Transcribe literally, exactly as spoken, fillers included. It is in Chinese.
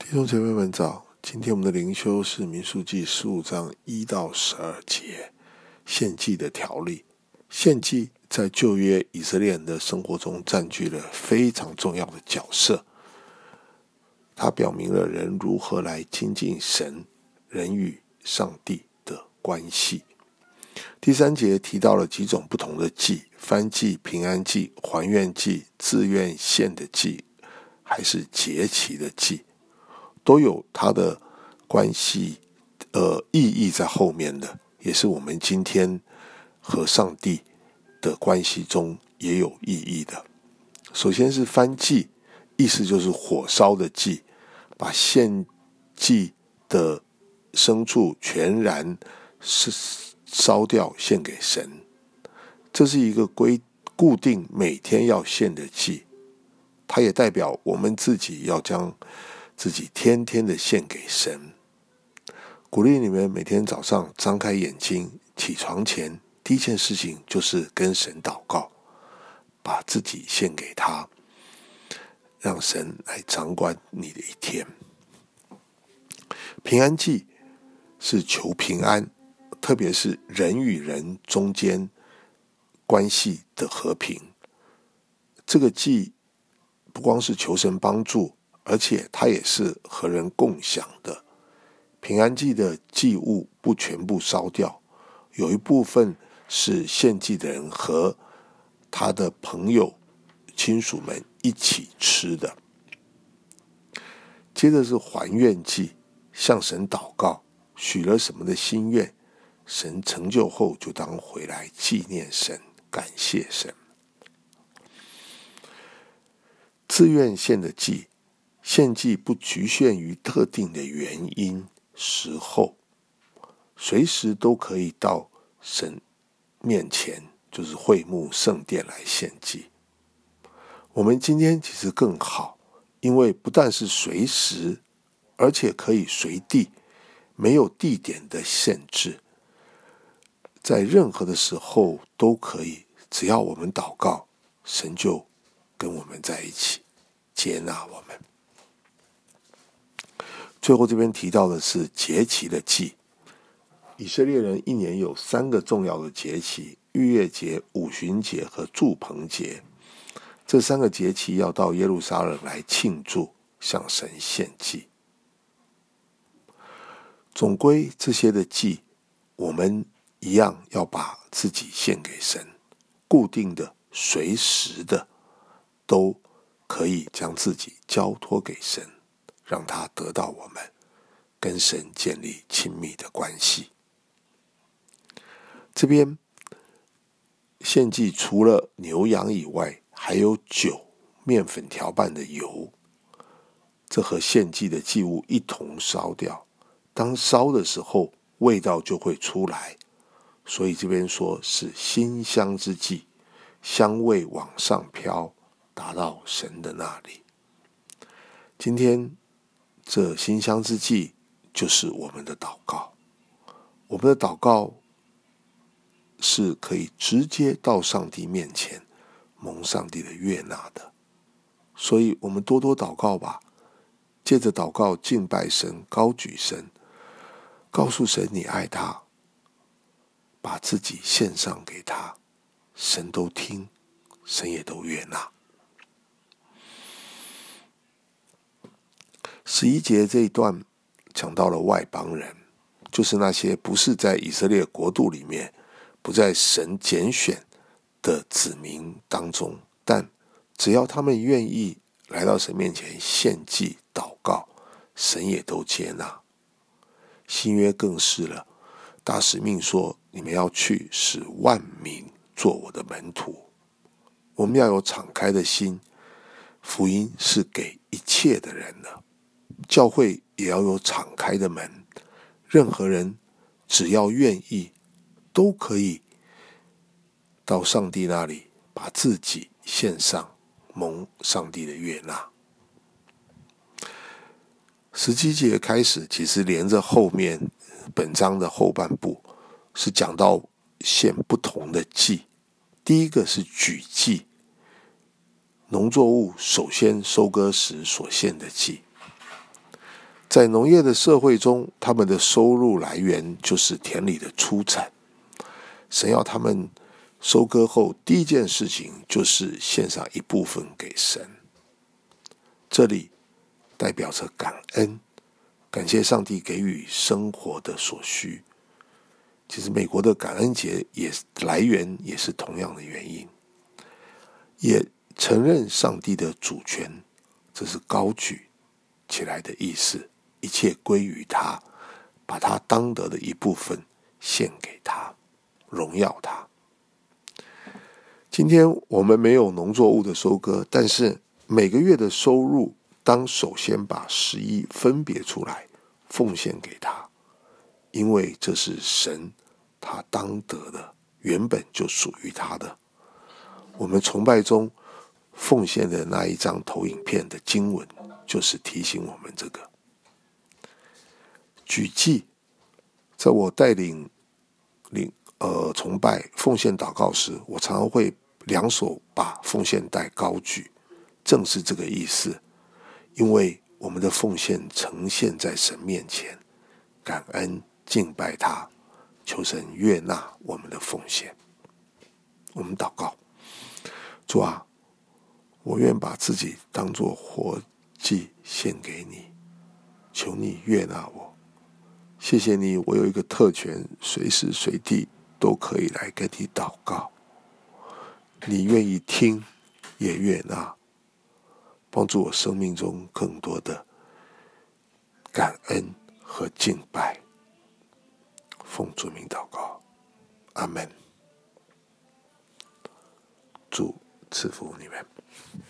弟兄姐妹们早，今天我们的灵修是民数记十五章一到十二节，献祭的条例。献祭在旧约以色列人的生活中占据了非常重要的角色，它表明了人如何来亲近神，人与上帝的关系。第三节提到了几种不同的祭，燔祭、平安祭、还愿祭、自愿献的祭，还是节期的祭，都有它的关系呃意义在后面的，也是我们今天和上帝的关系中也有意义的。首先是燔祭，意思就是火烧的祭，把献祭的牲畜全然烧掉献给神，这是一个规固定每天要献的祭，它也代表我们自己要将自己天天的献给神。鼓励你们每天早上张开眼睛，起床前第一件事情就是跟神祷告，把自己献给他，让神来掌管你的一天。平安祭是求平安，特别是人与人中间关系的和平。这个祭不光是求神帮助，而且它也是和人共享的。平安祭的祭物不全部烧掉，有一部分是献祭的人和他的朋友亲属们一起吃的。接着是还愿祭，向神祷告，许了什么的心愿，神成就后就当回来纪念神，感谢神。自愿献的祭，献祭不局限于特定的原因时候，随时都可以到神面前，就是会幕圣殿来献祭。我们今天其实更好，因为不但是随时，而且可以随地，没有地点的限制，在任何的时候都可以，只要我们祷告，神就跟我们在一起，接纳我们。最后这边提到的是节期的祭。以色列人一年有三个重要的节期，逾越节、五旬节和住棚节。这三个节期要到耶路撒冷来庆祝，向神献祭。总归这些的祭，我们一样要把自己献给神，固定的、随时的，都可以将自己交托给神，让他得到我们，跟神建立亲密的关系。这边献祭除了牛羊以外，还有酒、面粉调拌的油，这和献祭的祭物一同烧掉。当烧的时候，味道就会出来，所以这边说是馨香之祭，香味往上飘，达到神的那里。今天这馨香之祭就是我们的祷告，我们的祷告是可以直接到上帝面前，蒙上帝的悦纳的。所以我们多多祷告吧，借着祷告敬拜神，高举神，告诉神你爱他，把自己献上给他，神都听，神也都悦纳。十一节这一段讲到了外邦人，就是那些不是在以色列国度里面，不在神拣选的子民当中，但只要他们愿意来到神面前献祭祷告，神也都接纳。新约更是了，大使命说，你们要去使万民做我的门徒。我们要有敞开的心，福音是给一切的人的，教会也要有敞开的门，任何人只要愿意，都可以到上帝那里把自己献上，蒙上帝的悦纳。十七节开始，其实连着后面本章的后半部是讲到献不同的祭。第一个是举祭，农作物首先收割时所献的祭。 在农业的社会中，他们的收入来源就是田里的出产。神要他们收割后，第一件事情就是献上一部分给神。这里代表着感恩，感谢上帝给予生活的所需。其实美国的感恩节也来源也是同样的原因，也承认上帝的主权，这是高举起来的意思，一切归于他，把他当得的一部分献给他，荣耀他。今天我们没有农作物的收割，但是每个月的收入，当首先把十一分别出来，奉献给他，因为这是神他当得的，原本就属于他的。我们崇拜中奉献的那一张投影片的经文，就是提醒我们这个。举祭，在我带领领呃崇拜奉献祷告时，我常常会两手把奉献袋高举，正是这个意思。因为我们的奉献呈现在神面前，感恩敬拜他，求神悦纳我们的奉献。我们祷告，主啊，我愿把自己当作活祭献给你，求你悦纳我。谢谢你，我有一个特权，随时随地都可以来跟你祷告。你愿意听，也悦纳，帮助我生命中更多的感恩和敬拜。奉主名祷告，阿们。主赐福你们。